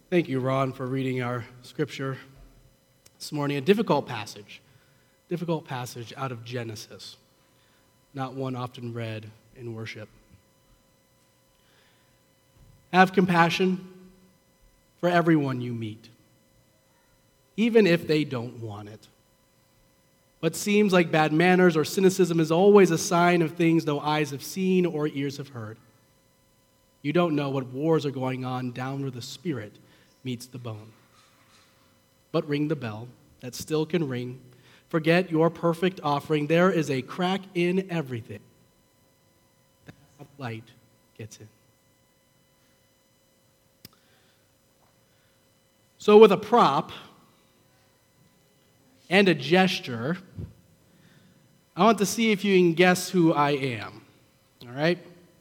Thank you, Ron, for reading our scripture this morning. A difficult passage out of Genesis, not one often read in worship. Have compassion for everyone you meet, even if they don't want it. What seems like bad manners or cynicism is always a sign of things no eyes have seen or ears have heard. You don't know what wars are going on down where the spirit meets the bone. But ring the bell that still can ring. Forget your perfect offering. There is a crack in everything. That's how light gets in. So with a prop and a gesture, I want to see if you can guess who I am. All right?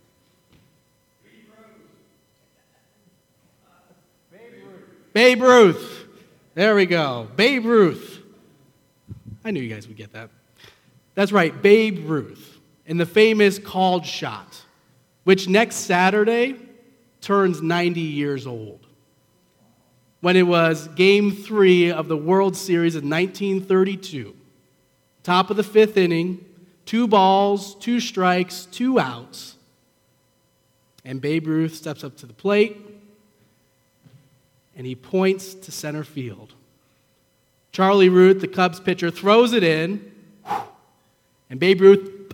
Babe Ruth. There we go. Babe Ruth. I knew you guys would get that. That's right, Babe Ruth, in the famous called shot, which next Saturday turns 90 years old. When it was Game 3 of the World Series in 1932, top of the fifth inning, 2 balls, 2 strikes, 2 outs, and Babe Ruth steps up to the plate, and he points to center field. Charlie Root, the Cubs pitcher, throws it in, and Babe Ruth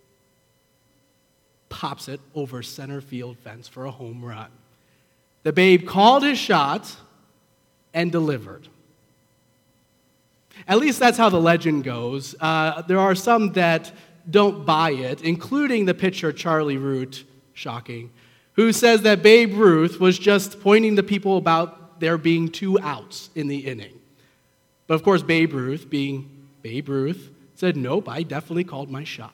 pops it over center field fence for a home run. The Babe called his shot and delivered. At least that's how the legend goes. There are some that don't buy it, including the pitcher Charlie Root, shocking, who says that Babe Ruth was just pointing to people about there being 2 outs in the inning. But of course, Babe Ruth, being Babe Ruth, said, nope, I definitely called my shot.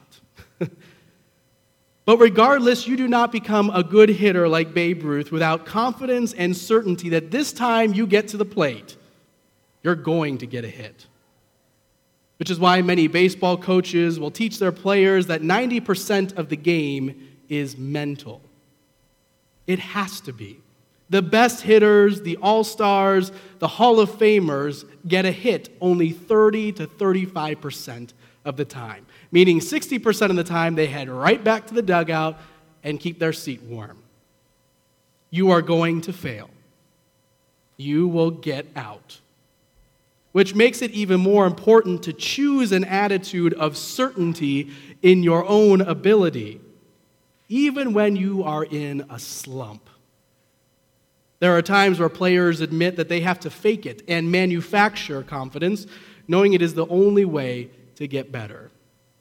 But regardless, you do not become a good hitter like Babe Ruth without confidence and certainty that this time you get to the plate, you're going to get a hit. Which is why many baseball coaches will teach their players that 90% of the game is mental. It has to be. The best hitters, the all-stars, the Hall of Famers get a hit only 30 to 35% of the time, meaning 60% of the time they head right back to the dugout and keep their seat warm. You are going to fail. You will get out. Which makes it even more important to choose an attitude of certainty in your own ability, even when you are in a slump. There are times where players admit that they have to fake it and manufacture confidence, knowing it is the only way to get better.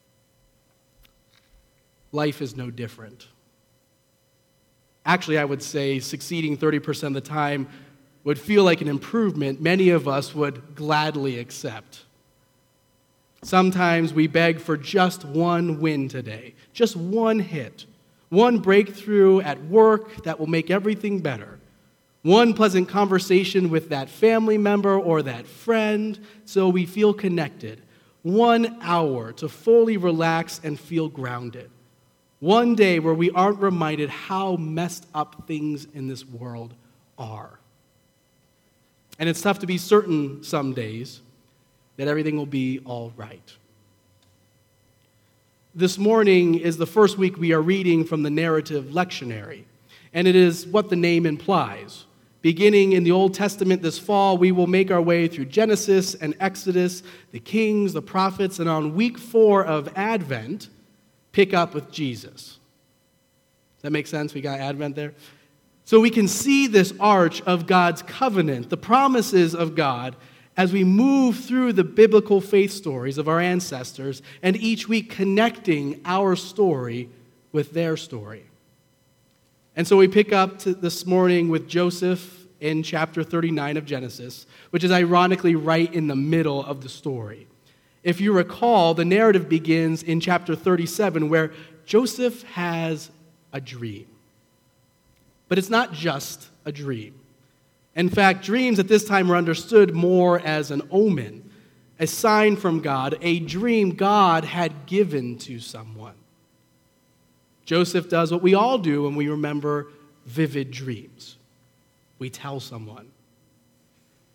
Life is no different. Actually, I would say succeeding 30% of the time would feel like an improvement many of us would gladly accept. Sometimes we beg for just one win today, just one hit, one breakthrough at work that will make everything better. One pleasant conversation with that family member or that friend so we feel connected. 1 hour to fully relax and feel grounded. One day where we aren't reminded how messed up things in this world are. And it's tough to be certain some days that everything will be all right. This morning is the first week we are reading from the narrative lectionary, and it is what the name implies. Beginning in the Old Testament this fall, we will make our way through Genesis and Exodus, the Kings, the prophets, and on week 4 of Advent, pick up with Jesus. Does that make sense? We got Advent there? So we can see this arch of God's covenant, the promises of God, as we move through the biblical faith stories of our ancestors, and each week connecting our story with their story. And so we pick up this morning with Joseph in chapter 39 of Genesis, which is ironically right in the middle of the story. If you recall, the narrative begins in chapter 37 where Joseph has a dream. But it's not just a dream. In fact, dreams at this time were understood more as an omen, a sign from God, a dream God had given to someone. Joseph does what we all do when we remember vivid dreams. We tell someone.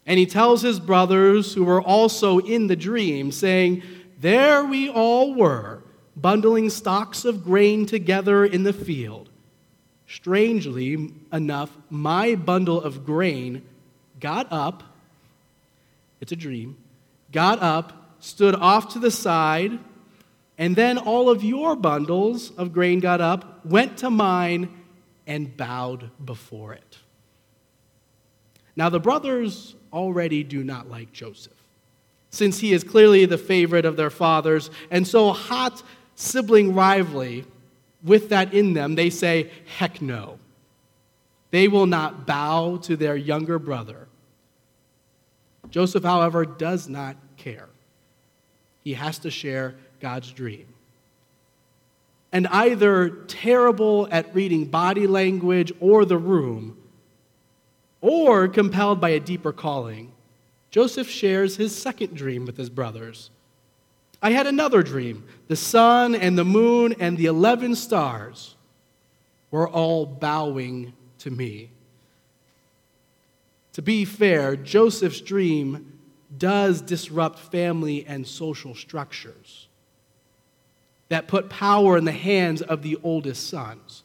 And he tells his brothers who were also in the dream, saying, "There we all were, bundling stalks of grain together in the field. Strangely enough, my bundle of grain got up," it's a dream, "got up, stood off to the side, and then all of your bundles of grain got up, went to mine, and bowed before it." Now the brothers already do not like Joseph, since he is clearly the favorite of their fathers, and so hot sibling rivalry, with that in them, they say, heck no. They will not bow to their younger brother. Joseph, however, does not care. He has to share God's dream. And either terrible at reading body language or the room, or compelled by a deeper calling, Joseph shares his second dream with his brothers. "I had another dream. The sun and the moon and the 11 stars were all bowing to me." To be fair, Joseph's dream does disrupt family and social structures that put power in the hands of the oldest sons.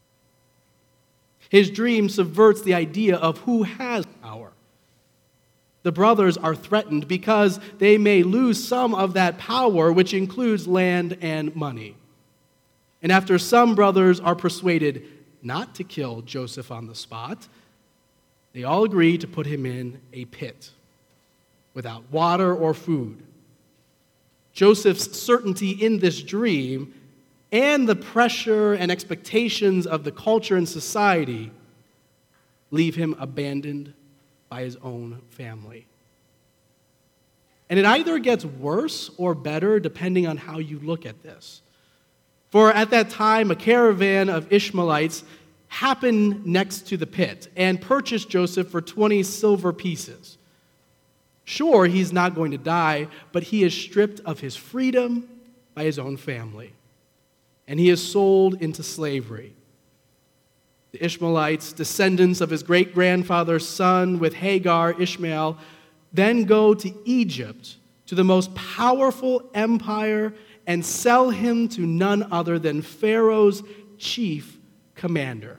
His dream subverts the idea of who has power. The brothers are threatened because they may lose some of that power, which includes land and money. And after some brothers are persuaded not to kill Joseph on the spot, they all agree to put him in a pit without water or food. Joseph's certainty in this dream and the pressure and expectations of the culture and society leave him abandoned by his own family. And it either gets worse or better depending on how you look at this. For at that time, a caravan of Ishmaelites happened next to the pit and purchased Joseph for 20 silver pieces. Sure, he's not going to die, but he is stripped of his freedom by his own family. And he is sold into slavery. The Ishmaelites, descendants of his great-grandfather's son with Hagar, Ishmael, then go to Egypt, to the most powerful empire, and sell him to none other than Pharaoh's chief commander.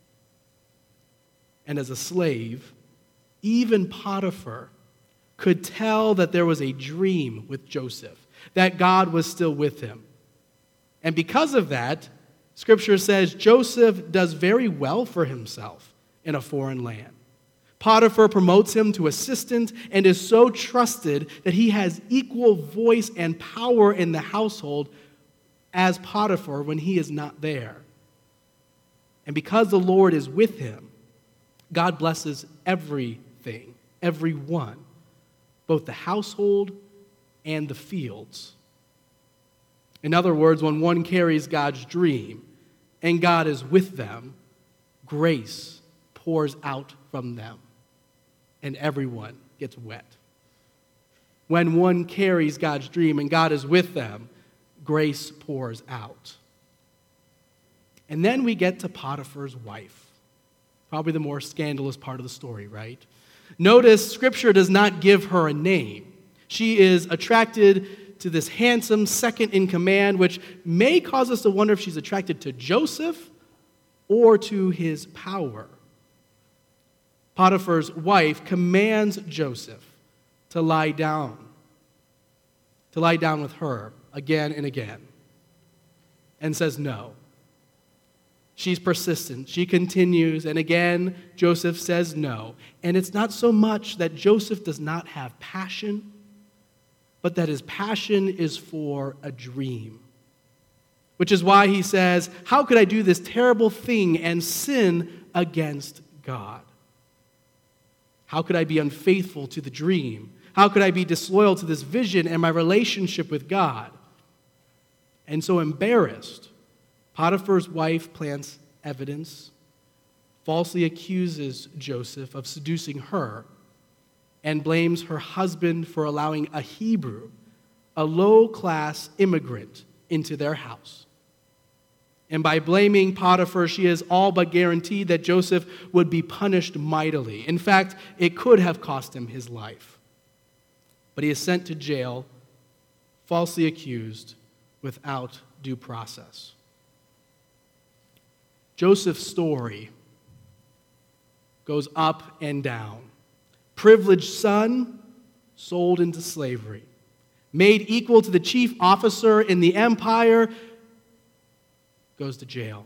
And as a slave, even Potiphar could tell that there was a dream with Joseph, that God was still with him. And because of that, Scripture says Joseph does very well for himself in a foreign land. Potiphar promotes him to assistant and is so trusted that he has equal voice and power in the household as Potiphar when he is not there. And because the Lord is with him, God blesses everything, everyone, both the household and the fields. In other words, when one carries God's dream and God is with them, grace pours out from them and everyone gets wet. When one carries God's dream and God is with them, grace pours out. And then we get to Potiphar's wife. Probably the more scandalous part of the story, right? Notice Scripture does not give her a name. She is attracted to this handsome second in command, which may cause us to wonder if she's attracted to Joseph or to his power. Potiphar's wife commands Joseph to lie down with her again and again, and says no. She's persistent. She continues, and again, Joseph says no. And it's not so much that Joseph does not have passion, but that his passion is for a dream. Which is why he says, how could I do this terrible thing and sin against God? How could I be unfaithful to the dream? How could I be disloyal to this vision and my relationship with God? And so embarrassed, Potiphar's wife plants evidence, falsely accuses Joseph of seducing her, and blames her husband for allowing a Hebrew, a low-class immigrant, into their house. And by blaming Potiphar, she is all but guaranteed that Joseph would be punished mightily. In fact, it could have cost him his life. But he is sent to jail, falsely accused, without due process. Joseph's story goes up and down. Privileged son, sold into slavery. Made equal to the chief officer in the empire, goes to jail.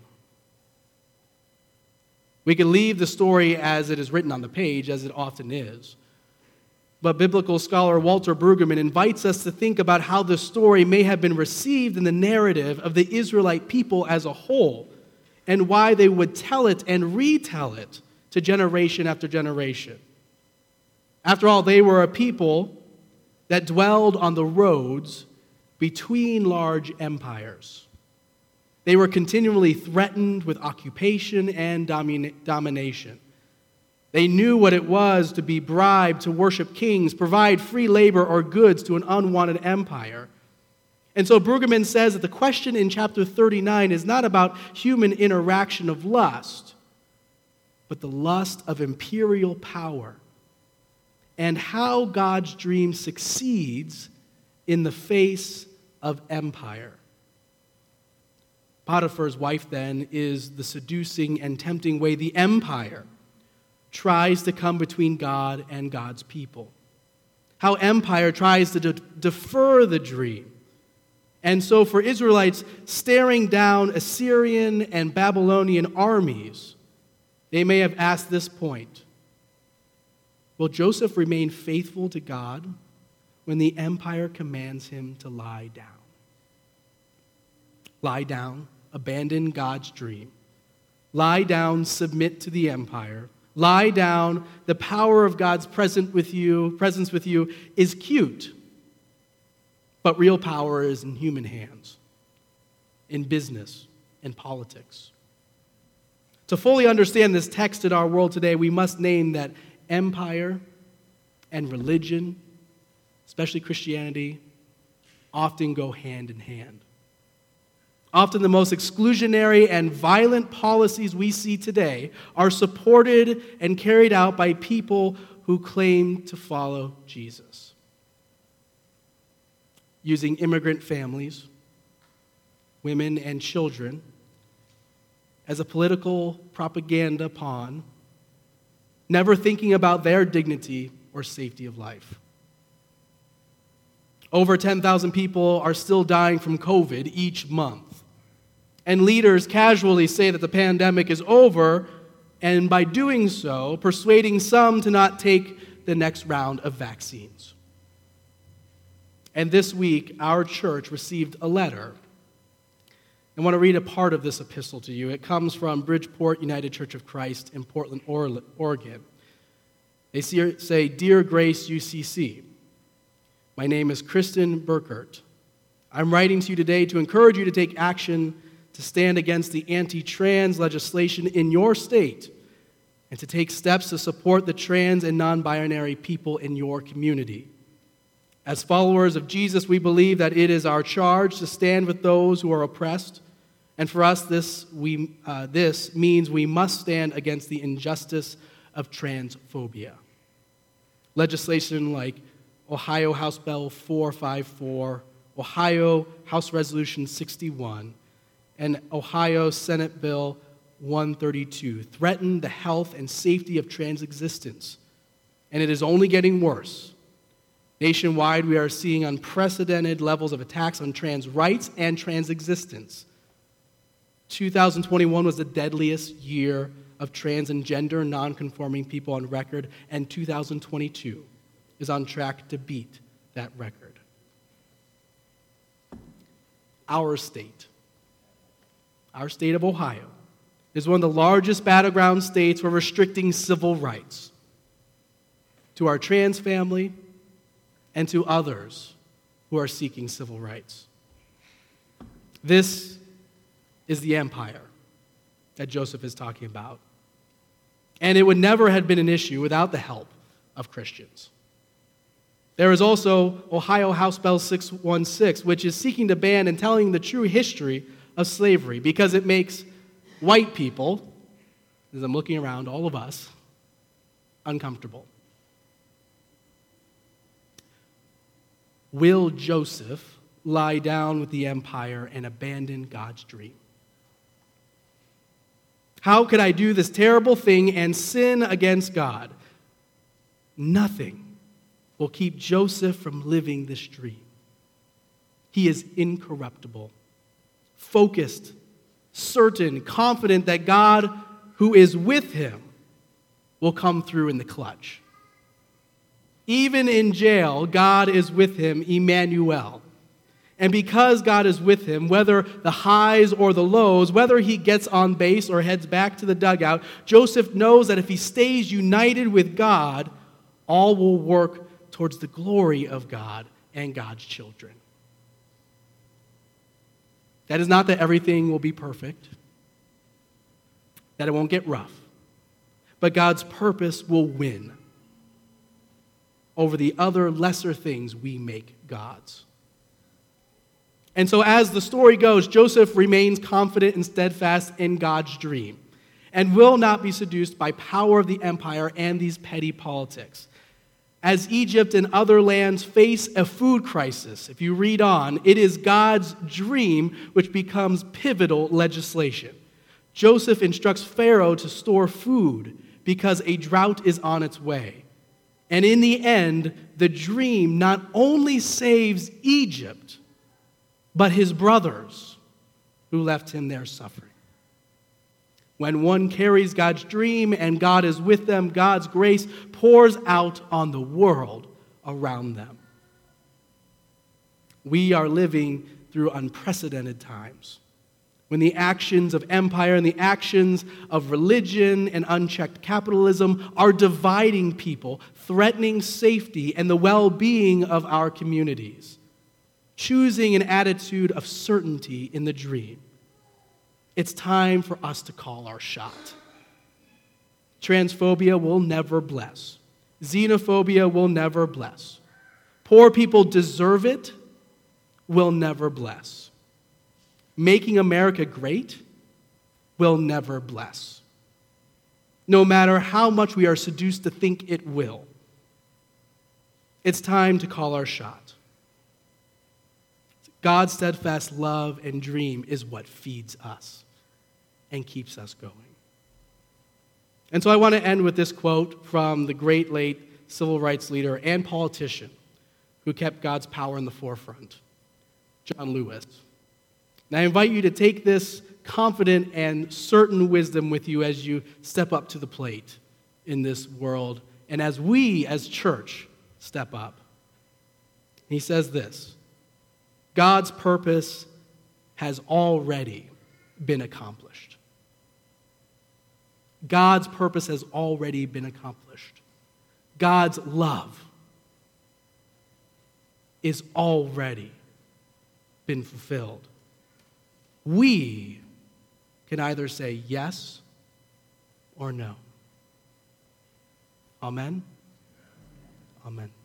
We can leave the story as it is written on the page, as it often is. But biblical scholar Walter Brueggemann invites us to think about how the story may have been received in the narrative of the Israelite people as a whole, and why they would tell it and retell it to generation after generation. After all, they were a people that dwelled on the roads between large empires. They were continually threatened with occupation and domination. They knew what it was to be bribed to worship kings, provide free labor or goods to an unwanted empire. And so Brueggemann says that the question in chapter 39 is not about human interaction of lust, but the lust of imperial power and how God's dream succeeds in the face of empire. Potiphar's wife, then, is the seducing and tempting way the empire tries to come between God and God's people. How empire tries to defer the dream. And so for Israelites staring down Assyrian and Babylonian armies, they may have asked this point: will Joseph remain faithful to God when the empire commands him to lie down? Lie down, abandon God's dream. Lie down, submit to the empire. Lie down, the power of God's presence with you is cute, but real power is in human hands, in business, in politics. To fully understand this text in our world today, we must name that empire and religion, especially Christianity, often go hand in hand. Often the most exclusionary and violent policies we see today are supported and carried out by people who claim to follow Jesus. Using immigrant families, women, and children as a political propaganda pawn, never thinking about their dignity or safety of life. Over 10,000 people are still dying from COVID each month. And leaders casually say that the pandemic is over, and by doing so, persuading some to not take the next round of vaccines. And this week, our church received a letter. I want to read a part of this epistle to you. It comes from Bridgeport United Church of Christ in Portland, Oregon. They say, "Dear Grace UCC, my name is Kristen Burkert. I'm writing to you today to encourage you to take action to stand against the anti-trans legislation in your state and to take steps to support the trans and non-binary people in your community. As followers of Jesus, we believe that it is our charge to stand with those who are oppressed, and for us, this means we must stand against the injustice of transphobia. Legislation like Ohio House Bill 454, Ohio House Resolution 61, and Ohio Senate Bill 132 threaten the health and safety of trans existence, and it is only getting worse. Nationwide, we are seeing unprecedented levels of attacks on trans rights and trans existence. 2021 was the deadliest year of trans and gender non-conforming people on record, and 2022 is on track to beat that record. Our state of Ohio, is one of the largest battleground states for restricting civil rights to our trans family and to others who are seeking civil rights. This is the empire that Joseph is talking about. And it would never have been an issue without the help of Christians. There is also Ohio House Bill 616, which is seeking to ban and telling the true history of slavery because it makes white people, as I'm looking around, all of us, uncomfortable. Will Joseph lie down with the empire and abandon God's dream? How could I do this terrible thing and sin against God? Nothing will keep Joseph from living this dream. He is incorruptible, focused, certain, confident that God, who is with him, will come through in the clutch. Even in jail, God is with him, Emmanuel. And because God is with him, whether the highs or the lows, whether he gets on base or heads back to the dugout, Joseph knows that if he stays united with God, all will work towards the glory of God and God's children. That is not that everything will be perfect, that it won't get rough, but God's purpose will win over the other lesser things we make God's. And so as the story goes, Joseph remains confident and steadfast in God's dream and will not be seduced by power of the empire and these petty politics. As Egypt and other lands face a food crisis, if you read on, it is God's dream which becomes pivotal legislation. Joseph instructs Pharaoh to store food because a drought is on its way. And in the end, the dream not only saves Egypt, but his brothers who left him there suffering. When one carries God's dream and God is with them, God's grace pours out on the world around them. We are living through unprecedented times when the actions of empire and the actions of religion and unchecked capitalism are dividing people, threatening safety and the well-being of our communities, choosing an attitude of certainty in the dream. It's time for us to call our shot. Transphobia will never bless. Xenophobia will never bless. Poor people deserve it will never bless. Making America great will never bless, no matter how much we are seduced to think it will. It's time to call our shot. God's steadfast love and dream is what feeds us and keeps us going. And so I want to end with this quote from the great late civil rights leader and politician who kept God's power in the forefront, John Lewis. And I invite you to take this confident and certain wisdom with you as you step up to the plate in this world and as we as church step up. He says this: God's purpose has already been accomplished. God's purpose has already been accomplished. God's love is already been fulfilled. We can either say yes or no. Amen? Amen.